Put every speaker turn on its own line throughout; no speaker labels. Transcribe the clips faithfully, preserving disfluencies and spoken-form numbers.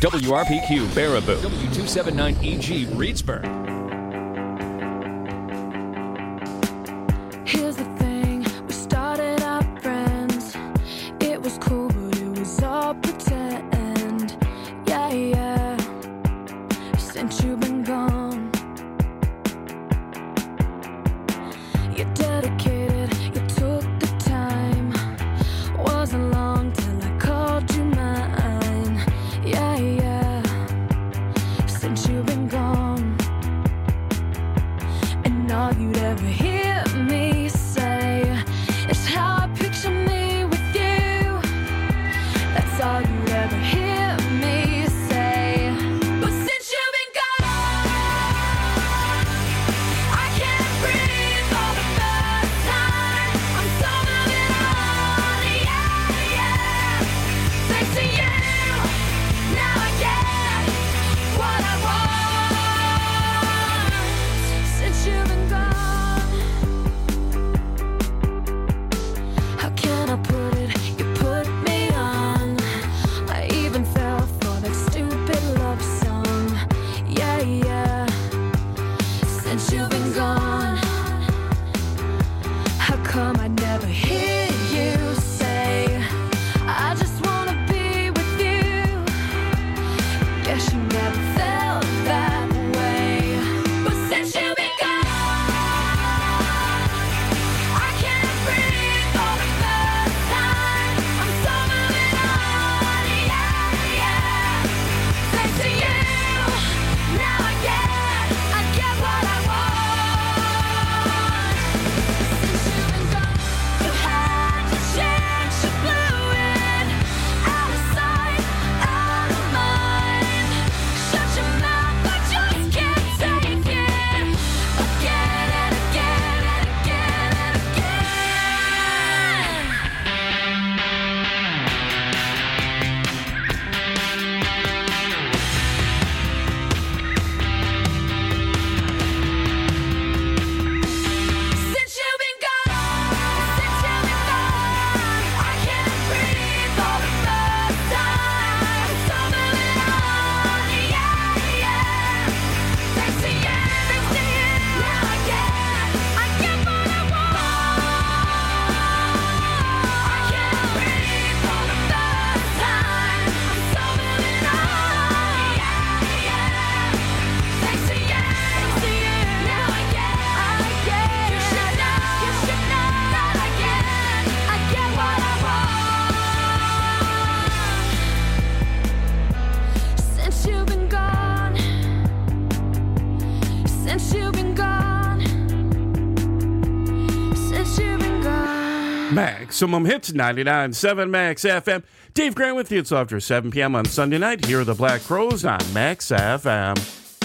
W R P Q, Baraboo. W two seventy-nine E G, Reedsburg.
Here's the thing, we started out friends. It was cool, but it was all pretend. Yeah, yeah. Since you've been gone, you're dedicated, you took the time. Wasn't long till I called you mine. Yeah, yeah. Since you've been gone, and all you'd ever hear me say is how I picture me with you. That's all you'd ever hear me say. But since you've been gone, I can't breathe for the first time. I'm so moving on, yeah, yeah. Thanks to you, now I get what I want. Since you've been gone, how can I put it? You put me on. I even fell for that stupid love song. Yeah, yeah. Since you've been gone, how come I never hear you say, I just wanna be with you? Guess you never felt that way. But since you've been gone, I can't breathe for the first time. I'm so moving on, yeah, yeah. Thanks to you, now I get, I get what I want. Since you've been gone, you had your chance, you blew it. Out of sight, out of mind. Shut your mouth, I just can't take it. Again and again and again and again. Since you've been gone, since you've been gone, I can't breathe for the first time. So moving on, yeah, yeah. Thanks to you, thanks to you, now I get, I get what I want. I can't breathe for the first time. I'm so moving on, yeah, yeah. Thanks to you, thanks to you, now I get, I get. You should know, you should know that I get, I get what I want. Since you've been gone, since you've been gone, since you've been gone.
Maximum Hits, ninety-nine point seven Max F M. Dave Grant with you. It's after seven p.m. on Sunday night. Here are the Black Crowes on Max F M.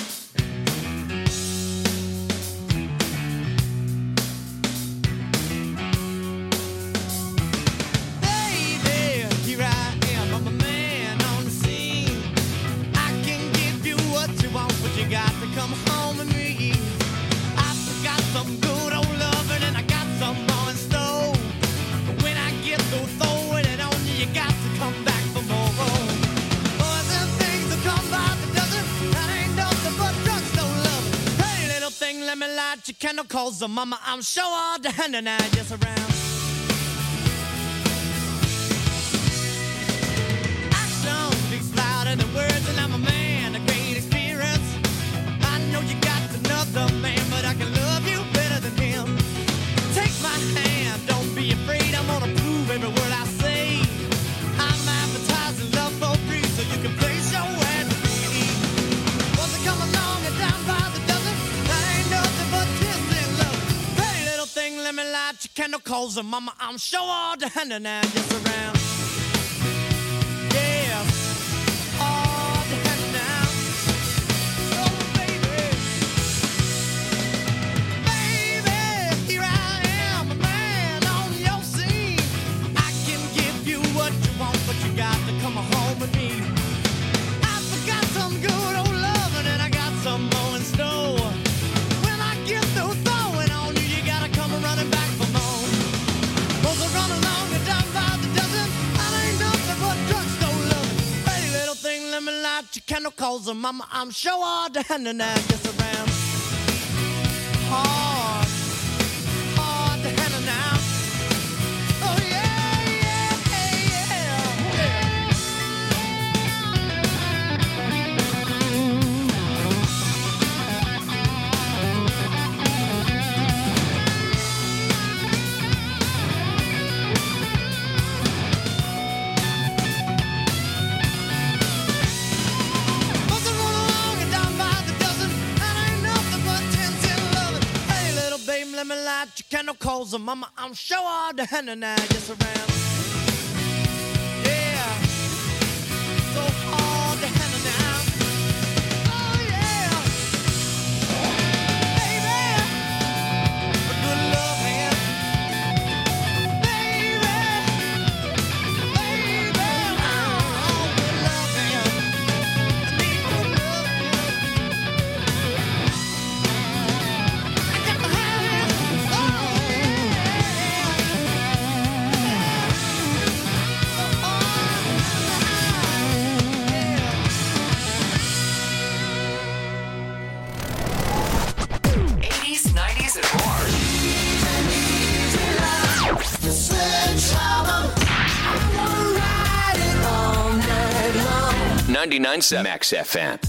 Baby, here I am, I'm a man on the scene. I can give you what you want, but you got to come home with me. I got some good old loving and I got some more in store. But when I get through throwing it on you, you got to come back for more. Boys and things that come by the dozen, that ain't nothing but drugstore love. Hey, little thing, let me light your candle, cause the mama, I'm sure all the hand and I just around. Action speaks louder than words, and I'm a man of great experience. I know you got another man, but I can love you better than him. Take my hand, don't be afraid, I'm gonna prove every word I say. I'm advertising love for free, so you can place your ad with me. Once I come along and down by the dozen, that ain't nothing but kissing love. Hey, little thing, let me light your candle, cause the mama, I'm sure all the hand and I just around. Yeah, all the hand now. Oh, baby. Baby, here I am, a man on your scene. I can give you what you want, but you got to come home with me. I forgot some good old loving and I got some more in store. When I get through throwing on you, you gotta come running back for more. Those are running along and down by the dozen. calls her mama. I'm sure hard to handle now, just around. Hard, hard to handle now. Oh yeah, yeah, yeah, yeah. Buzzing run along and down by the dozen, and ain't nothing but ten, ten, eleven. Hey, little babe, let me light your candle, calls her mama. I'm sure hard to handle now, just around. Yeah, so hard to handle now. Oh yeah, baby, a good loving, baby, baby, oh, good loving. I need good loving. I got to have it. Oh
eighties, nineties, and more. ninety-nine point seven Max F M.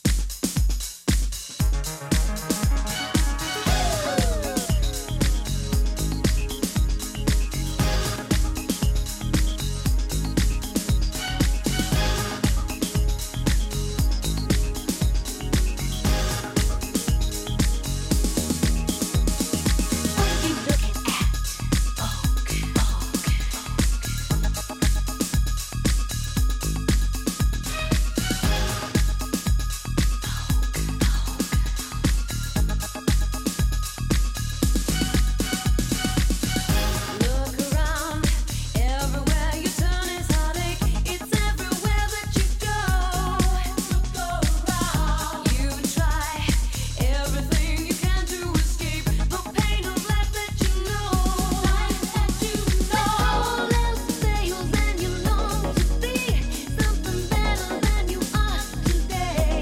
Look around, everywhere you turn is heartache. It's everywhere that you go. Look around, you try everything you can to escape the pain of life that you know. Life that you know. All else fails and you long to be something better than you are today.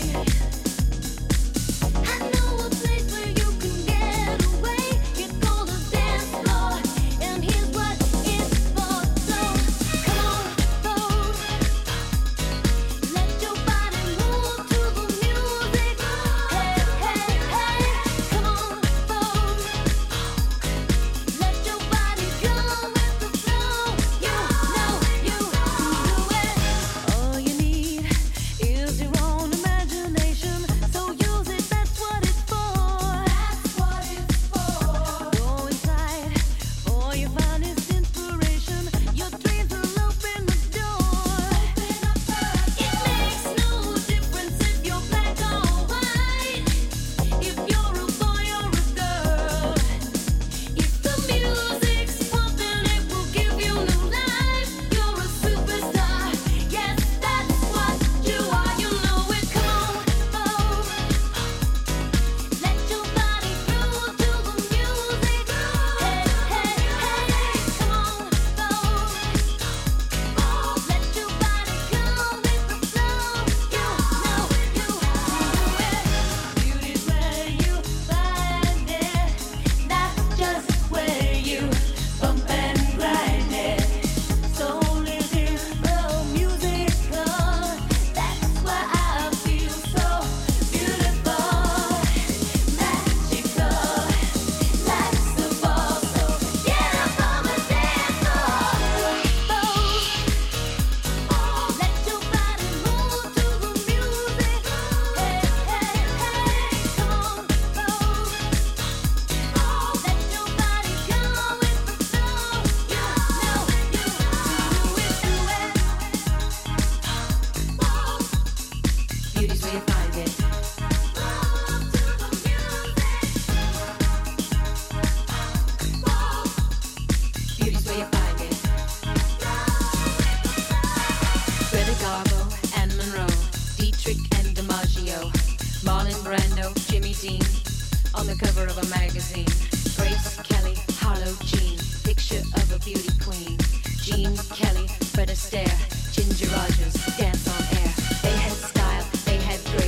I know a place where you can get away. It's called a dance floor, and here's what it's for. So come on, folks, let your body move to the music. Hey, hey, hey, come on, folks, let your body go with the flow. You know you do it. All you need is your own imagination, so use it. That's what it's for. That's what it's for. Go inside for your finest inspiration. Your dreams will open the door. It makes no difference if you're black or white, if you're a boy or a girl. If the music's pumping, it will give you new life. You're a superstar. Yes, that's what you are. You know it. Come on, folks, let your body groove to the music. Hey, hey, hey, come on, folks, let your body go with the flow. You know you do it. Beauty's where you find it. That's just where you bump and grind it. Soul is in the music. That's why I feel so beautiful, magical, like the ball. So get up on the dance floor, folks. Let your body move to the music. Hey, hey, hey, come on, folks. Let your body go with the flow. You know you do it, do it. Beauty's where you find it. Move to the music. Beauty's where you find it. Greta Garbo and Monroe, Dietrich and DiMaggio, Marlon Brando, Jimmy Dean, on the cover of a magazine. Grace Kelly, Harlow Jean, picture of a beauty queen. Jean Kelly, Fred Astaire, Ginger Rogers, dance on air. They had style, they had grace.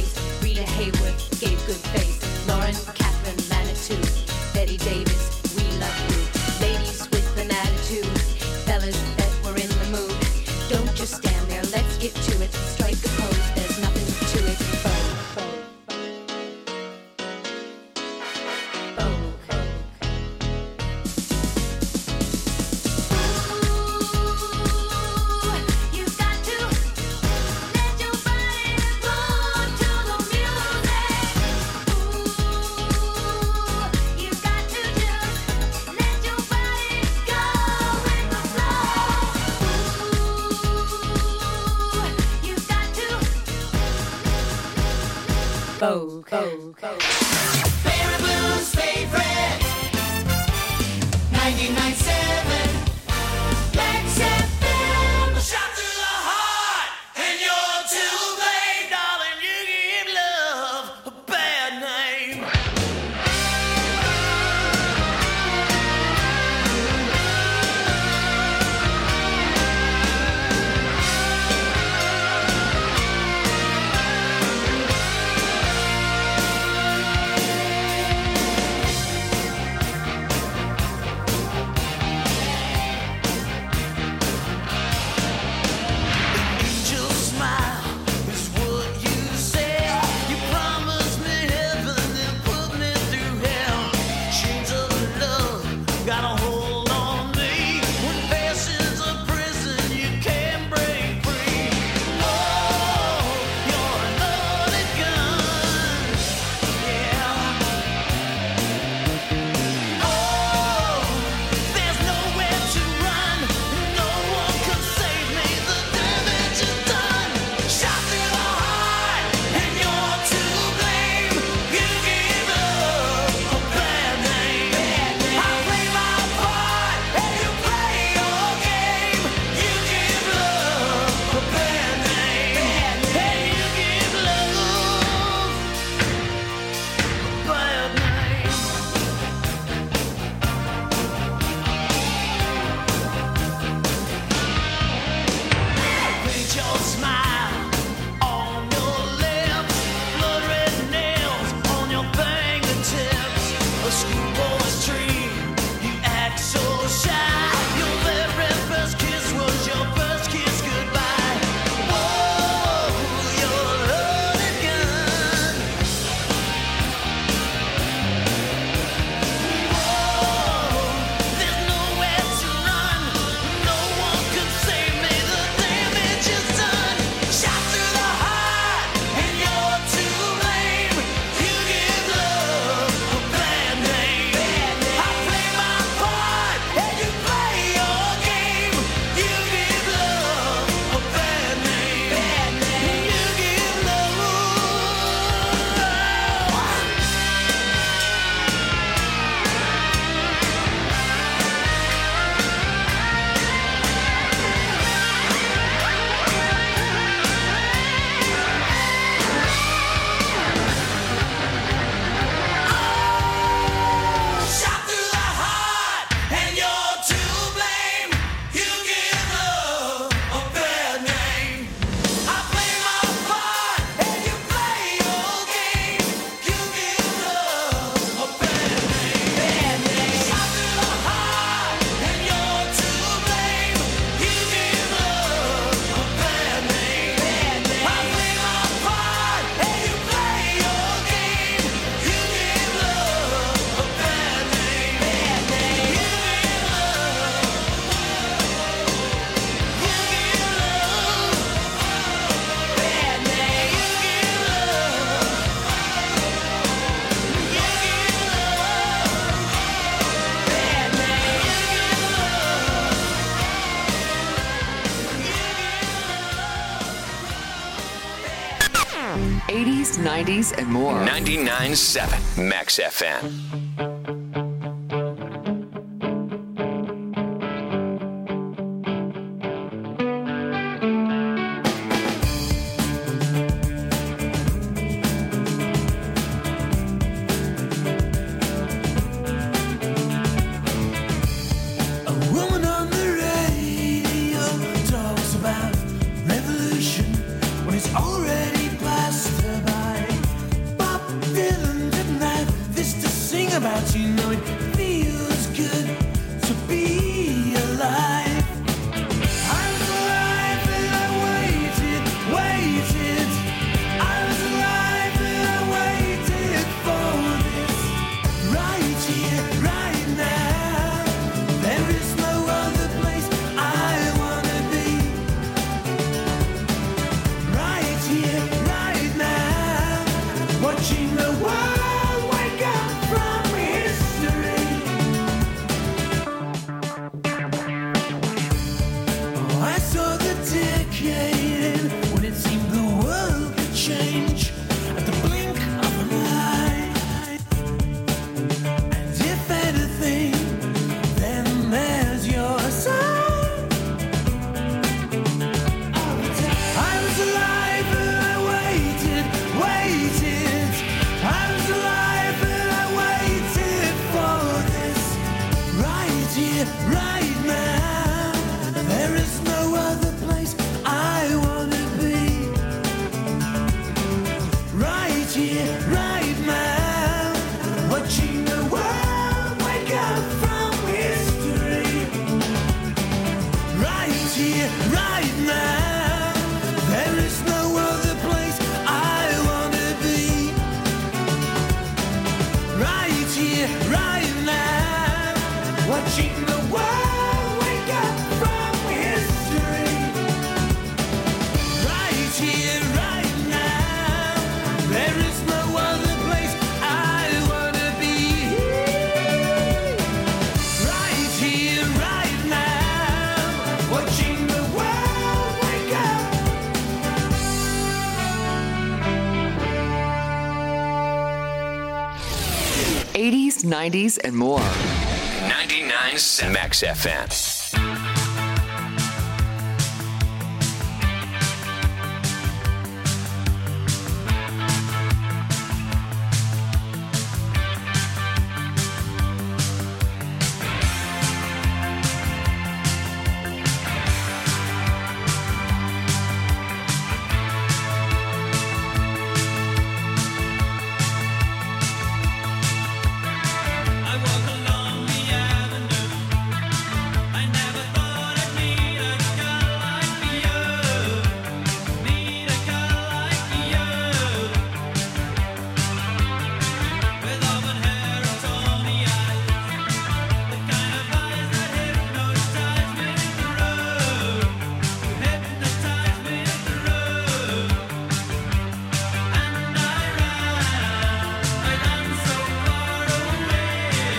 attitude. Fellas, bet we're in the mood. Don't just stand there, let's get to it. Strike a pose, there's nothing to it. Bow, bow, bow, bow. Ooh, you've got to let your body move to the music. Ooh, you've got to just let your body go with the flow. Ooh, you've got to bow, bow, bow.
Barry Blues favorite ninety-nine point seven Max F M. Shot through the heart, and you're to blame, darling. You give love a bad name. Angel smile is what you said. You promised me heaven, then put me through hell. Chains of love got a hold on me. When passion's a prison, you can't break free. Oh, you're a loaded gun. Yeah. Oh, there's nowhere to run. No one can save me. The damage is done. Shot through the heart, and you're to blame. You give love a bad name. I play my part, and you play your game. You give love a bad name. And you give love a bad name. Paint your smile on your lips, blood red nails on your fingertips. A schoolboy's dream, you act so shy. Your very first kiss was your first kiss goodbye. Whoa, you're a loaded gun. Whoa, there's nowhere to run. No one can save me. The damage is done. Shot through the heart, and you're to blame. You give love a bad name. I play my part, and you play your game. You give love a bad name. You give love. Shot through the heart, and you're to blame. You give love a bad name. I play my part, and you play your game. You give love a bad name. Shot through the heart, and you're to blame. You give love a bad name. I play my part, and you play your game. You give love a bad name. You give love. You give love. Bad name. You give love. You give love. Bad name. You give love.
eighties, nineties, and more. ninety-nine point seven Max F M.
A woman on the radio talks about revolution when it's already passed her by. Bob Dylan didn't have this to sing here, right now. There is no other place I wanna be. Right here, right now. Watching the world wake up from history. Right here, right now. There is no other place I wanna be. Right here, right now. Watching the world wake up.
eighties, nineties, and more.
ninety-nine point seven Max F M.
I walk along the avenue. I never thought I'd meet a girl like you. Meet a girl like you. With auburn hair and tawny eyes. The kind of eyes that hypnotize me through. Hypnotize me through. And I ran, I ran so far away.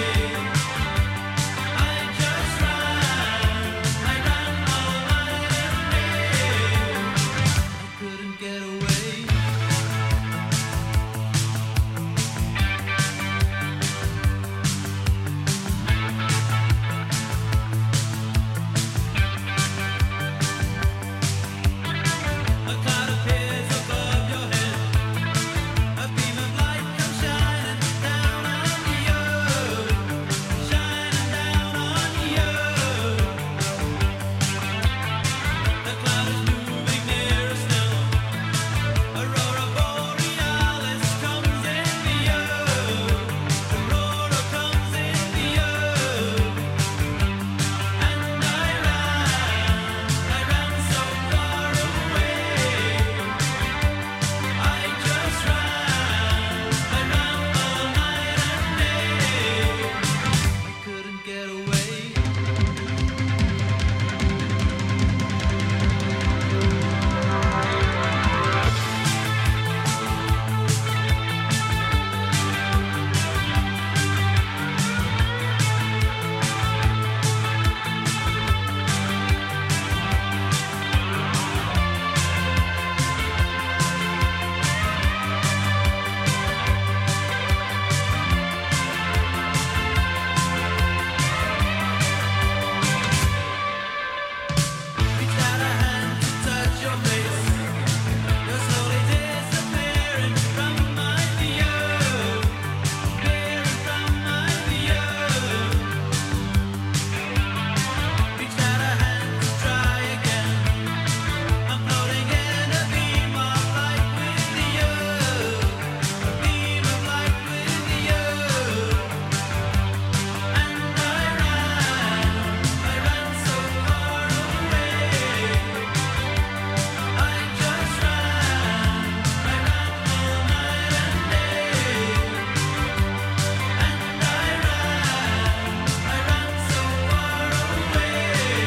I just ran, I ran all night and day. I couldn't get away. A cloud appears above your head. A beam of light comes shining down on you. Shining down on you. The cloud is moving nearer still. Aurora borealis comes into you. Aurora comes into you. And I ran, I ran so far away. I just ran, I ran all night and day. I couldn't get away. Reach out a hand to touch your face. You're slowly disappearing from my view. Disappearing from my view. Reach out a hand to try again. I'm floating in a beam of light with you. A beam of light with you. And I ran, I ran so far away. I just ran, I ran all night and day. And I ran, I ran so far away.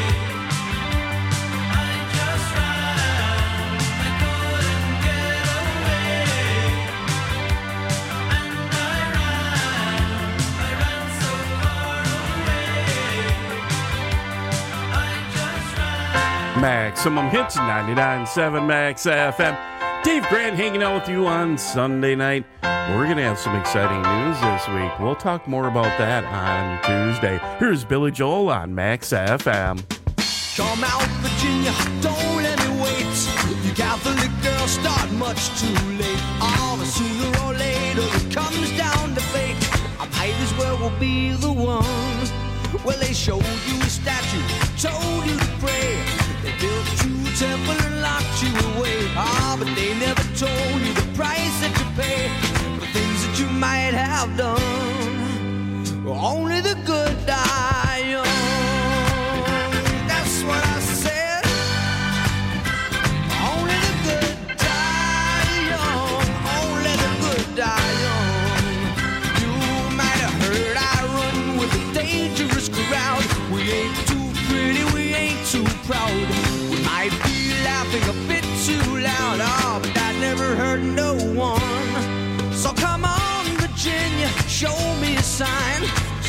I just ran, I couldn't get away. And I ran, I ran so far away. I just ran.
Maximum Hits, ninety-nine point seven Max F M. Dave Grant hanging out with you on Sunday night. We're going to have some exciting news this week. We'll talk more about that on Tuesday. Here's Billy Joel on Max F M.
Come out, Virginia, don't let me wait. You Catholic girls start much too late. All the sooner or later it comes down to fate. I might as well will be the one. Well, they showed you a statue, told you to pray. They built you a temple and locked you away. Ah, but they never told you the price that you pay for things that you might have done. Only the good die young. That's what I said.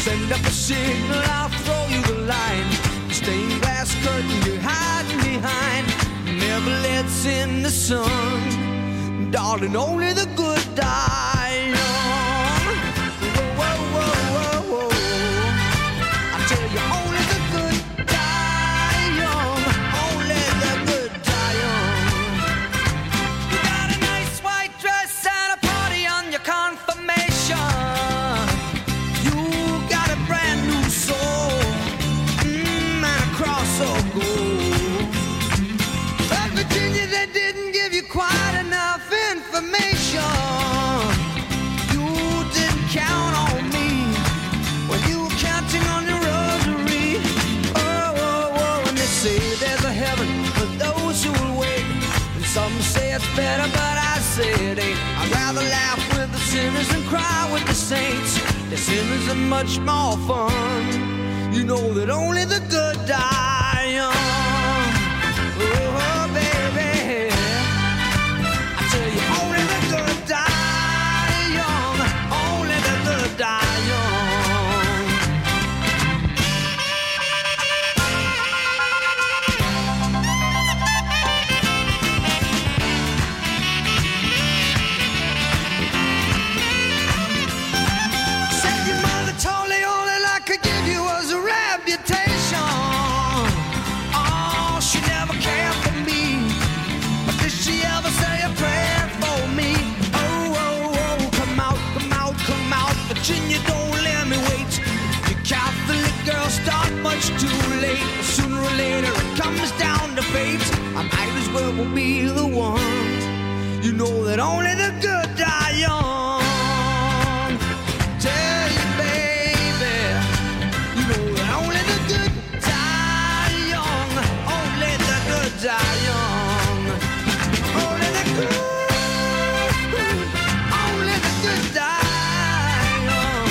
Send up a signal, I'll throw you the line. Stained glass curtain you're hiding behind never lets in the sun. Darling, only the good die young. Whoa, whoa, whoa, whoa, whoa. I tell you, only the good die young. Only the good die young. You got a nice white dress and a party on your confirmation. You got a brand new soul, mm, and a cross of gold. But Virginia, they didn't give you quite enough information. You didn't count on me when you were counting on your rosary. Oh, oh, oh, and they say there's a heaven for those who will wait. And some say it's better, but I say it ain't. I'd rather laugh with the sinners than cry with the saints. The sinners are much more fun. You know that only the good die young. Oh, baby, I tell you, only the good die young. Only the good die young. Said your mother told you all that I could give you was a reputation. Oh, she never cared for me, but did she ever say a prayer for me? Oh, oh, oh, come out, come out, come out, Virginia, don't let me wait. You Catholic girls start much too late. Sooner or later it comes down to fate. I might as well be the one. You know that only the good die young. Tell you, baby, you know that only the good die young. Only the good die young. Only the good, only the good die young.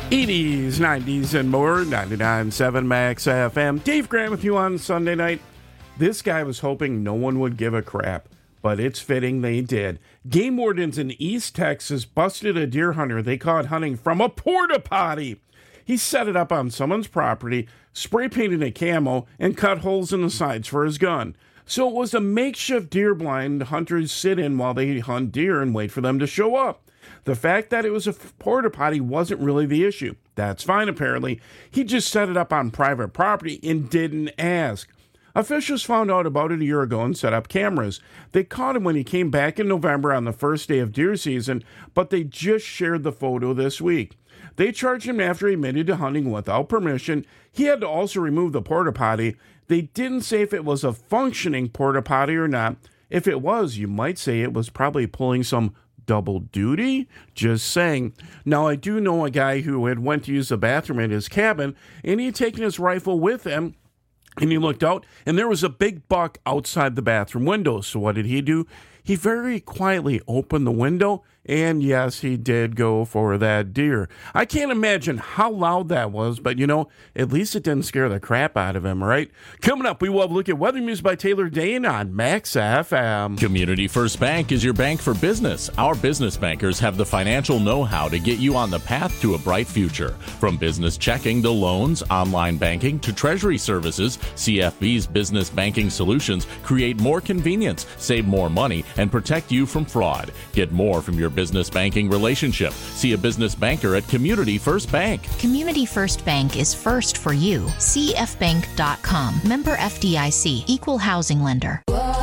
eighties, nineties, and more. ninety-nine point seven Max F M. Dave Grant with you on Sunday night. This guy was hoping no one would give a crap, but it's fitting they did. Game wardens in East Texas busted a deer hunter they caught hunting from a porta potty. He set it up on someone's property, spray painted a camo, and cut holes in the sides for his gun. So it was a makeshift deer blind hunters sit in while they hunt deer and wait for them to show up. The fact that it was a porta potty wasn't really the issue. That's fine, apparently. He just set it up on private property and didn't ask. Officials found out about it a year ago and set up cameras. They caught him when he came back in November on the first day of deer season, but they just shared the photo this week. They charged him after he admitted to hunting without permission. He had to also remove the porta potty. They didn't say if it was a functioning porta potty or not. If it was, you might say it was probably pulling some double duty. Just saying. Now, I do know a guy who had went to use the bathroom in his cabin, and he had taken his rifle with him, and he looked out, and there was a big buck outside the bathroom window. So what did he do? He very quietly opened the window, and yes, he did go for that deer. I can't imagine how loud that was, but you know, at least it didn't scare the crap out of him, right? Coming up, we will have a look at weather news by Taylor Dane on Max F M.
Community First Bank is your bank for business. Our business bankers have the financial know-how to get you on the path to a bright future. From business checking to loans, online banking to treasury services, C F B's business banking solutions create more convenience, save more money, and protect you from fraud. Get more from your business banking relationship. See a business banker at Community First Bank.
Community First Bank is first for you. C F bank dot com. Member F D I C. Equal housing lender.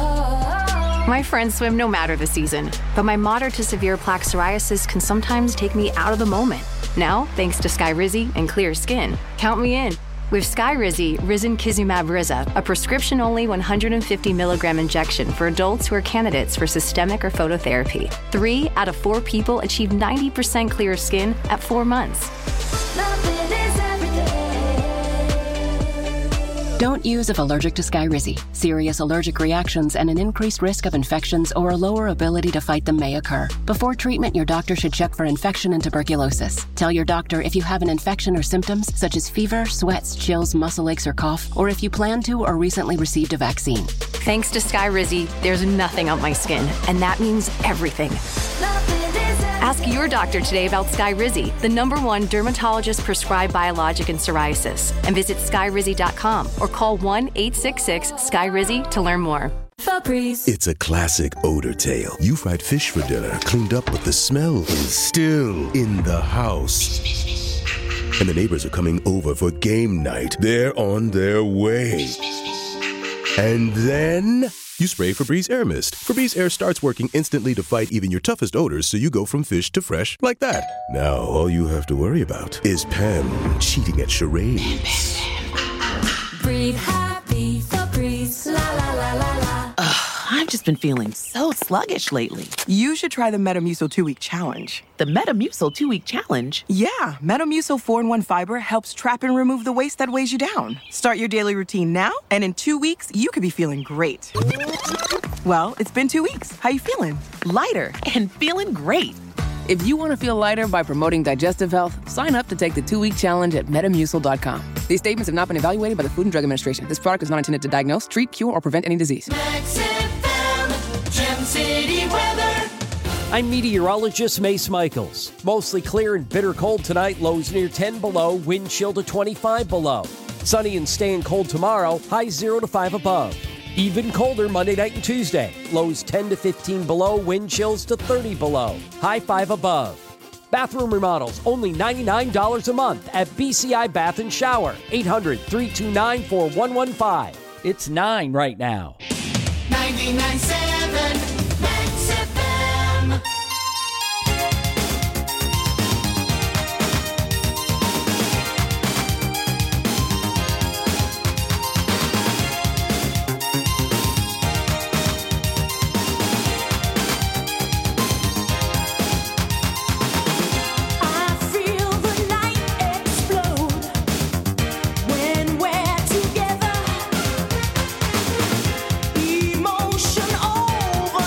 My friends swim no matter the season, but my moderate to severe plaque psoriasis can sometimes take me out of the moment. Now, thanks to Skyrizi and clear skin, count me in. With Skyrizi, Risankizumab Riza, a prescription-only one hundred fifty milligram injection for adults who are candidates for systemic or phototherapy. Three out of four people achieved ninety percent clear skin at four months.
Don't use if allergic to Skyrizi. Serious allergic reactions and an increased risk of infections or a lower ability to fight them may occur. Before treatment, your doctor should check for infection and tuberculosis. Tell your doctor if you have an infection or symptoms such as fever, sweats, chills, muscle aches, or cough, or if you plan to or recently received a vaccine.
Thanks to Skyrizi, there's nothing on my skin, and that means everything. Ask your doctor today about Skyrizi, the number one dermatologist prescribed biologic in psoriasis, and visit skyrizi dot com or call one eight six six Skyrizi to learn more.
Febreze. It's a classic odor tale. You fried fish for dinner, cleaned up, but the smell is still in the house. And the neighbors are coming over for game night. They're on their way. And then you spray Febreze Air Mist. Febreze Air starts working instantly to fight even your toughest odors, so you go from fish to fresh like that. Now, all you have to worry about is Pam cheating at charades.
Breathe happy, Febreze, la la la la la.
Ugh, I've just been feeling so sluggish lately.
You should try the Metamucil two-week challenge.
The Metamucil two-week challenge?
Yeah, Metamucil four in one fiber helps trap and remove the waste that weighs you down. Start your daily routine now, and in two weeks, you could be feeling great. Well, it's been two weeks. How you feeling?
Lighter and feeling great.
If you want to feel lighter by promoting digestive health, sign up to take the two-week challenge at Metamucil dot com. These statements have not been evaluated by the Food and Drug Administration. This product is not intended to diagnose, treat, cure, or prevent any disease.
Max F M, Gem City weather.
I'm meteorologist Mace Michaels. Mostly clear and bitter cold tonight, lows near ten below, wind chill to twenty-five below. Sunny and staying cold tomorrow, highs zero to five above. Even colder Monday night and Tuesday. Lows ten to fifteen below, wind chills to thirty below. High five above. Bathroom remodels, only ninety-nine dollars a month at B C I Bath and Shower. eight hundred, three two nine, four one one five. It's nine right now.
ninety-nine point seven Max F M. Emotion over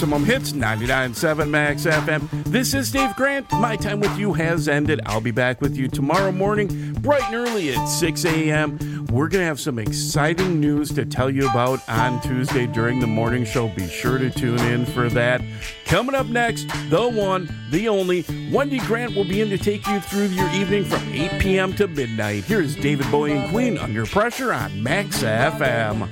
Maximum Hits, ninety-nine point seven Max F M. This is Dave Grant. My time with you has ended. I'll be back with you tomorrow morning, bright and early at six a.m. We're going to have some exciting news to tell you about on Tuesday during the morning show. Be sure to tune in for that. Coming up next, the one, the only, Wendy Grant will be in to take you through your evening from eight p.m. to midnight. Here's David Bowie and Queen, Under Pressure on Max F M.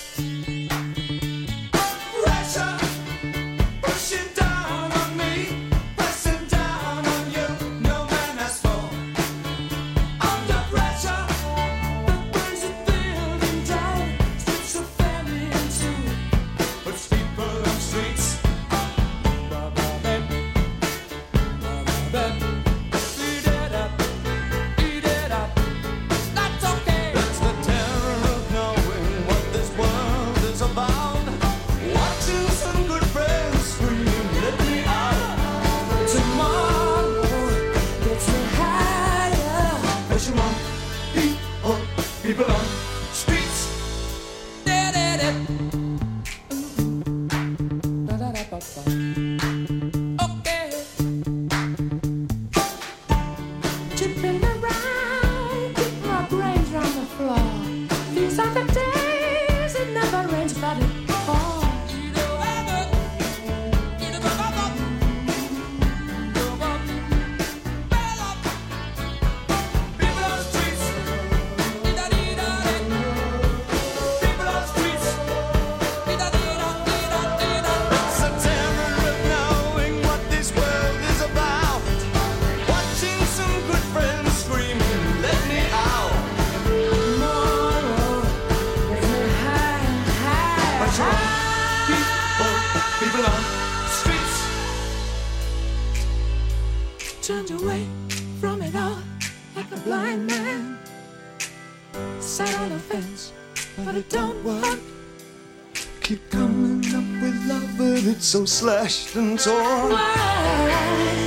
Turned away from it all like a blind man. Sat on the fence, but it don't work.
Keep coming up with love, but it's so slashed and torn.
Why?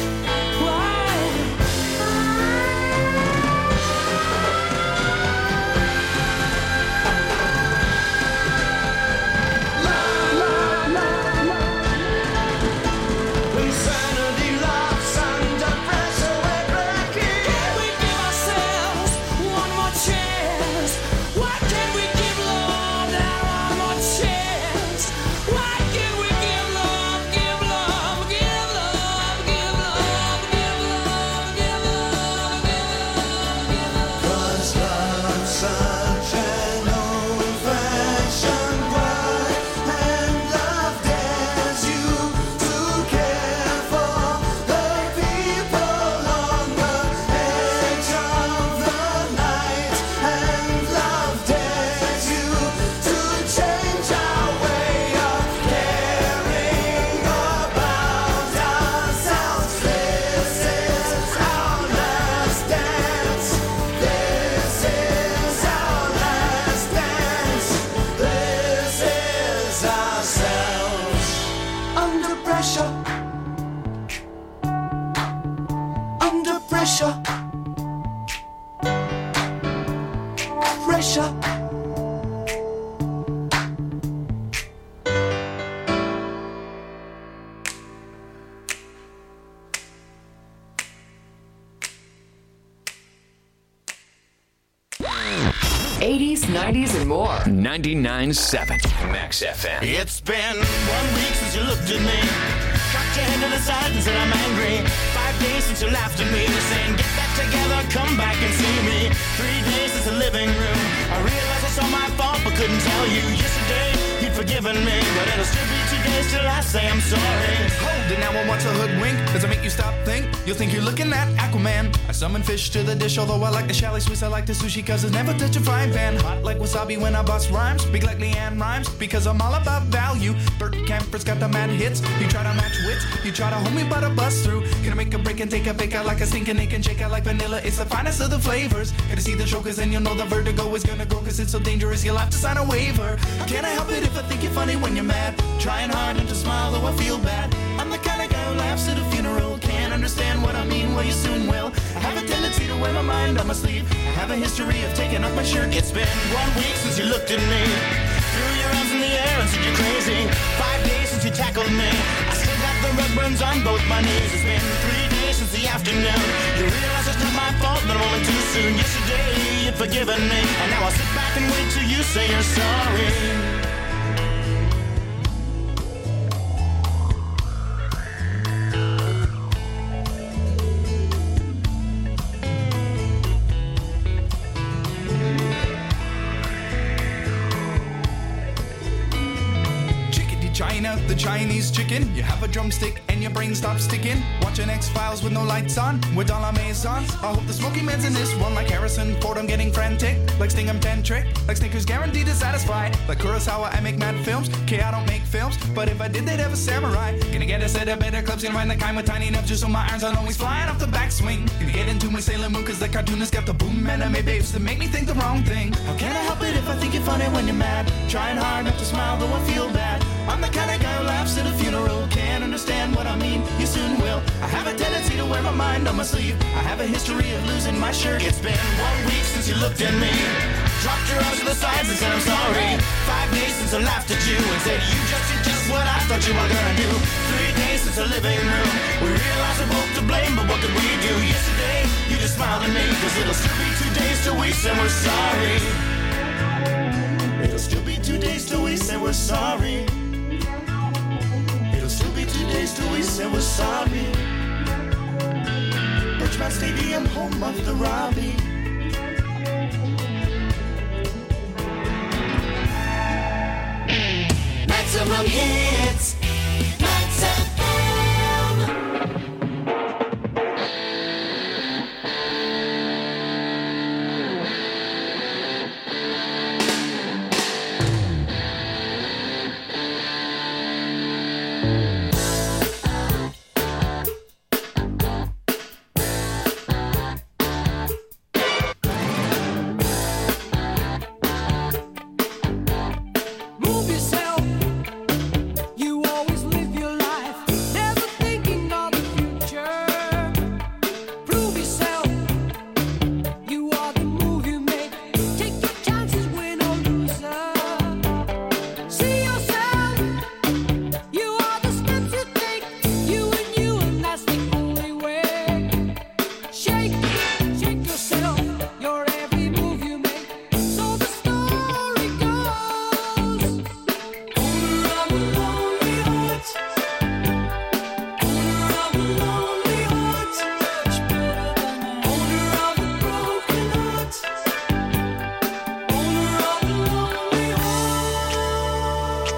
eighties, nineties, and more.
ninety-nine point seven Max F M.
It's been one week since you looked at me, cocked your head to the side and said I'm angry. Five days since you laughed at me, saying get back together, come back and see me. Three days since the living room, I realized it's all my fault but couldn't tell you. Yesterday you'd forgiven me, but it'll still be two days till I say I'm sorry.
Hold it now, I want to hoodwink. Does it make you stop, think? You'll think you're looking at Aquaman. I summon fish to the dish, although I like the chalet Swiss, I like the sushi, cause it's never touch a frying pan. Hot like wasabi when I bust rhymes, big like Leanne Rhymes, because I'm all about value. Bert Camper's got the mad hits, you try to match wits, you try to hold me but I bust through. Gonna make a break and take a bake out like a stinking ache and shake out like vanilla, it's the finest of the flavors. Gotta see the show cause then you'll know the vertigo is gonna go, cause it's so dangerous you'll have to sign a waiver. Can't I help it if I think you're funny when you're mad? Trying hard not to smile though I feel bad. I'm the kind of guy who laughs at a funeral. Can't understand what I mean, well you soon will. I have a tendency to wear my mind on my sleeve. I have a history of taking off my shirt. It's been one week since you looked at me, threw your arms in the air and said you're crazy. Five days since you
you tackled me. I still got the red burns on both my knees. It's been three days since the afternoon. You realize it's not my fault, but I'm only too soon. Yesterday you'd forgiven me, and now I'll sit back and wait till you say you're sorry.
China, the Chinese chicken. You have a drumstick and your brain stops sticking. Watching X-Files with no lights on, with all our maisons. I hope the smoky man's in this one like Harrison Ford. I'm getting frantic, like Sting I'm tantric, like Snickers guaranteed to satisfy. Like Kurosawa, I make mad films. Okay, I don't make films, but if I did, they'd have a samurai. Gonna get a set of better clubs, gonna find the kind with tiny enough just so my irons aren't always flying off the backswing. Gonna get into my Sailor Moon, cause the cartoonist got the boom anime babes that make me think the wrong thing. How can I help it if I think you're funny when you're mad? Trying hard not to smile, though I feel bad. I'm the kind of guy who laughs at a funeral. Can't understand what I mean, you soon will. I have a tendency to wear my mind on my sleeve. I have a history of losing my shirt. It's been one week since you looked at me, dropped your arms to the sides and said I'm sorry. Five days since I laughed at you and said you just did just what I thought you were gonna do. Three days since the living room, we realized we're both to blame, but what could we do? Yesterday, you just smiled at me, cause it'll still be two days till we say we're sorry. It'll still be two days till we say we're sorry. It'll still be two days till we say we're sorry. Birchmount Stadium, home of the Robbie. Maximum hits, Max F M.
Move yourself. You always live your life, never thinking of the future. Prove yourself. You are the move you make. Take your chances, win or loser. See yourself. You are the steps you take. You and you, and that's the only way. Shake, shake yourself. Your every move you make. So the story goes. Owner of a lonely heart. Owner of a lonely heart. Owner of a broken heart. Owner of a lonely heart.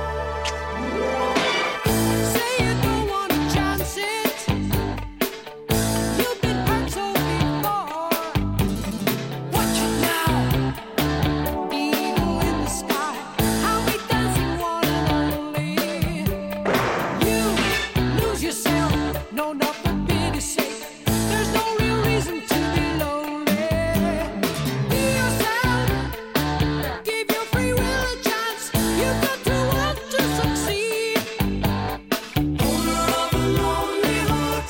Say you don't want to chance it. You've been hurt so before. Watch it now. Eagle in the sky. How we dancing one and only. You lose yourself. No, not for pity's sake. There's no real reason to be lonely. Be yourself. Give your free will a chance. You got to want to succeed. Owner of a lonely heart.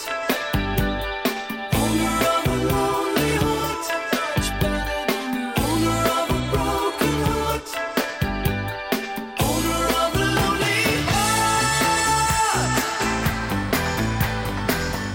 Owner of a lonely heart. Owner of a broken heart. Owner of a lonely heart.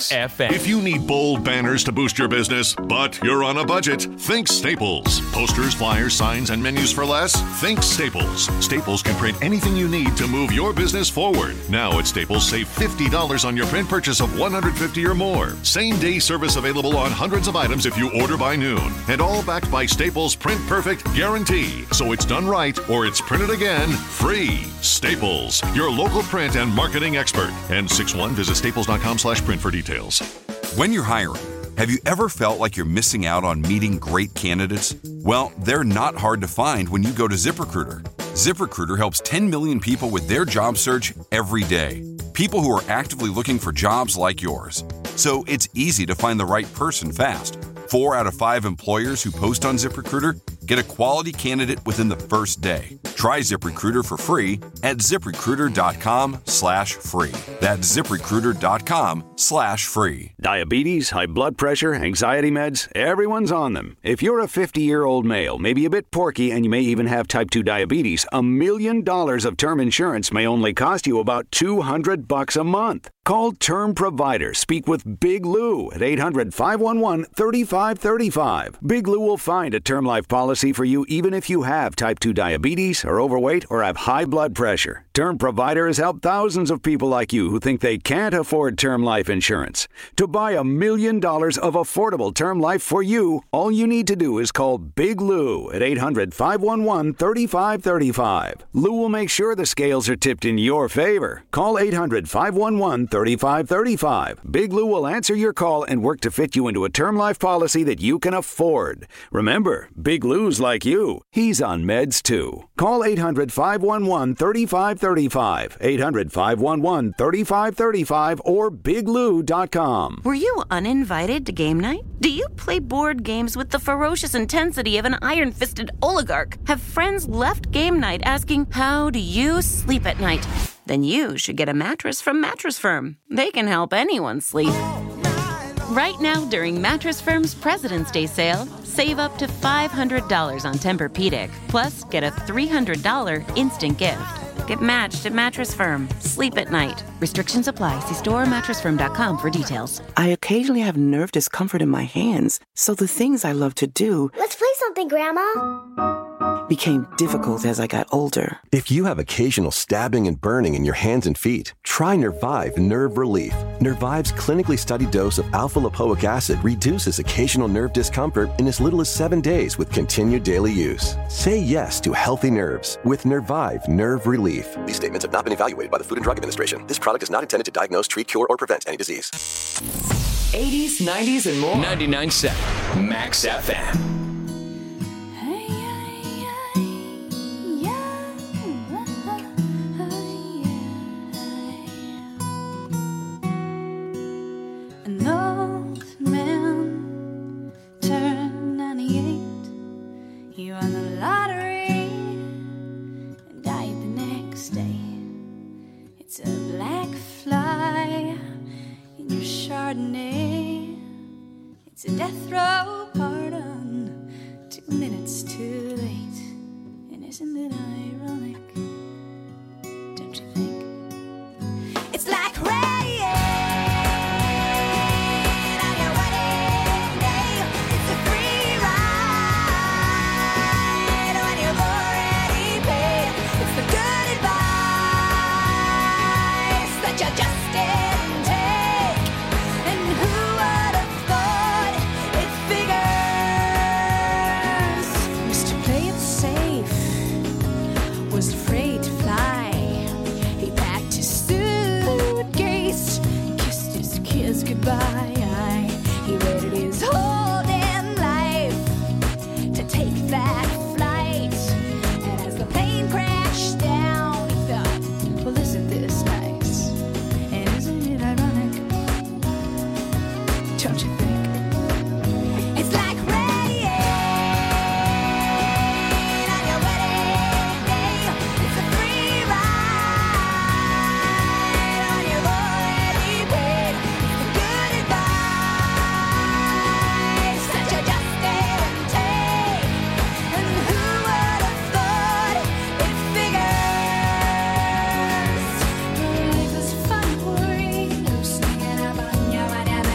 Max F M.
If you need bold banners to boost your business, but you're on a budget, think Staples. Posters, flyers, signs, and menus for less? Think Staples. Staples can print anything you need to move your business forward. Now at Staples, save fifty dollars on your print purchase of one hundred fifty dollars or more. Same-day service available on hundreds of items if you order by noon. And all backed by Staples' Print Perfect guarantee. So it's done right or it's printed again free. Staples, your local print and marketing expert. And six one, visit staples.com slash print for details.
When you're hiring, have you ever felt like you're missing out on meeting great candidates? Well, they're not hard to find when you go to ZipRecruiter. ZipRecruiter helps ten million people with their job search every day. People who are actively looking for jobs like yours. So it's easy to find the right person fast. Four out of five employers who post on ZipRecruiter get a quality candidate within the first day. Try ZipRecruiter for free at ZipRecruiter.com slash free. That's ZipRecruiter.com slash free.
Diabetes, high blood pressure, anxiety meds, everyone's on them. If you're a fifty-year-old male, maybe a bit porky, and you may even have type two diabetes, a million dollars of term insurance may only cost you about two hundred bucks a month. Call Term Provider. Speak with Big Lou at eight hundred, five one one, three five three five. Big Lou will find a term life policy for you even if you have type two diabetes, are overweight, or have high blood pressure. Term Provider has helped thousands of people like you who think they can't afford term life insurance. To buy a million dollars of affordable term life for you, all you need to do is call Big Lou at eight hundred, five one one, three five three five. Lou will make sure the scales are tipped in your favor. Call eight hundred, five one one, three five three five. Big Lou will answer your call and work to fit you into a term life policy that you can afford. Remember, Big Lou's like you. He's on meds too. Call eight hundred, five one one, three five three five. eight hundred, five one one, three five three five or big lou dot com.
Were you uninvited to game night? Do you play board games with the ferocious intensity of an iron-fisted oligarch? Have friends left game night asking, how do you sleep at night? Then you should get a mattress from Mattress Firm. They can help anyone sleep. Right now, during Mattress Firm's President's Day sale, save up to five hundred dollars on Tempur-Pedic, plus get a three hundred dollars instant gift. Get matched at Mattress Firm. Sleep at night. Restrictions apply. See store or mattress firm dot com for details.
I occasionally have nerve discomfort in my hands, so the things I love to do
Let's play something, Grandma.
became difficult as I got older.
If you have occasional stabbing and burning in your hands and feet, try Nervive Nerve Relief. Nervive's clinically studied dose of alpha-lipoic acid reduces occasional nerve discomfort in as little as seven days with continued daily use. Say yes to healthy nerves with Nervive Nerve Relief.
These statements have not been evaluated by the Food and Drug Administration. This product is not intended to diagnose, treat, cure, or prevent any disease.
eighties, nineties, and more.
ninety-nine point seven Max F M.
An old man turned ninety-eight. He won the lottery and died the next day. It's a black fly in your Chardonnay. It's a death row pardon, two minutes too late. And isn't it ironic? Don't you think? It's like rain. Goodbye. He waited his whole damn life to take that flight. And as the plane crashed down, he thought, well, isn't this nice? And isn't it ironic? Don't you think? It's like rain on your wedding day. It's a free ride on your already paid. Life is fun, worry, no singing about ya,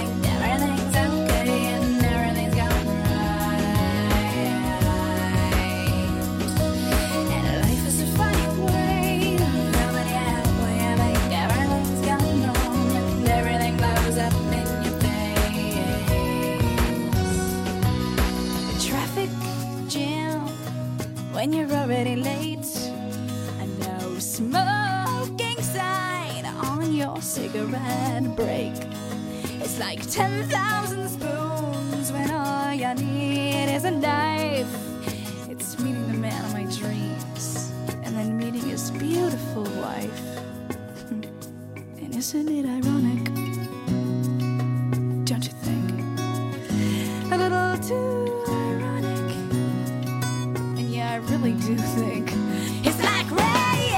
when you're already late. A no smoking sign on your cigarette break. It's like ten thousand spoons when all you need is a knife. It's meeting the man of my dreams and then meeting his beautiful wife. And isn't it ironic? Don't you think? A little too ironic. And yeah, I really do think it's like rain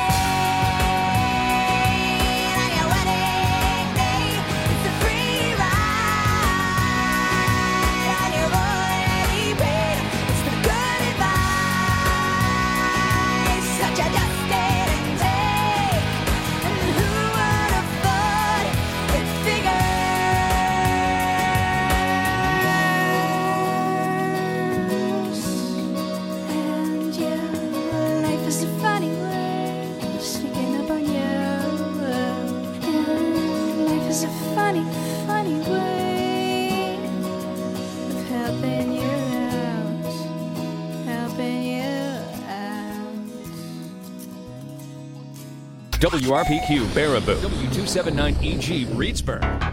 on your wedding day. It's a free ride on your already paid. It's the good advice that you just didn't take. And who would have thought it figures? And yeah, life is a funny way sneaking up on you. And life is a funny, funny way of helping you out, helping you out.
W R P Q Baraboo. W two seventy-nine E G Reedsburg.